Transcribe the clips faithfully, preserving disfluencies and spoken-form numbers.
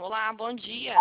Olá, bom dia.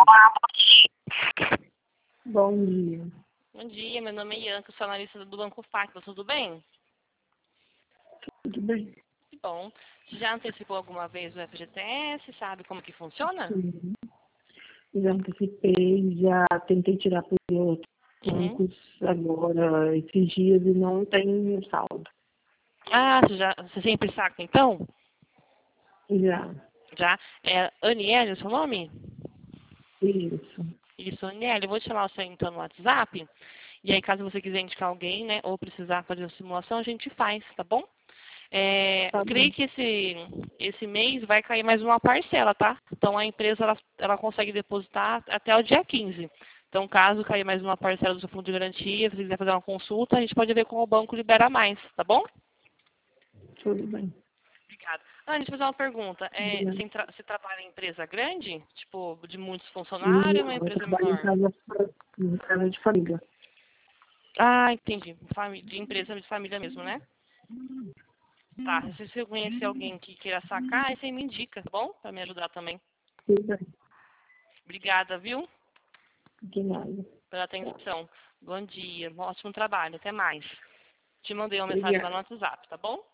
Bom dia. Bom dia, meu nome é Ianca, sou analista do Banco Facta, tudo bem? Tudo bem? Que bom. Você já antecipou alguma vez o F G T S? Sabe como que funciona? Sim. Já antecipei, já tentei tirar por outros Uhum. bancos agora, esses dias, e não tem saldo. Ah, você, já, você sempre saca, então? Já. Já? É Aniele, o seu nome? Isso. Isso, Aniele, eu vou te chamar você então no WhatsApp. E aí, caso você quiser indicar alguém, né, ou precisar fazer a simulação, a gente faz, tá bom? É, Tá eu creio bom. que esse, esse mês vai cair mais uma parcela, tá? Então a empresa ela, ela consegue depositar até o dia quinze. Então, caso cair mais uma parcela do seu fundo de garantia, se você quiser fazer uma consulta, a gente pode ver como o banco libera mais, tá bom? Tudo bem. Obrigada. Ah, deixa eu fazer uma pergunta. É, Obrigada. você, tra você trabalha em empresa grande? Tipo, de muitos funcionários ou uma Não, eu empresa trabalho em menor? casa, em casa de família. Ah, entendi. Fami- De empresa de família mesmo, né? Tá, se você conhecer alguém que queira sacar, aí você me indica, tá bom? Pra me ajudar também. Tudo bem. Obrigada, viu? De nada. Pela Tchau. atenção. Bom dia, um ótimo trabalho, até mais. Te mandei uma mensagem lá Obrigada. no WhatsApp, tá bom?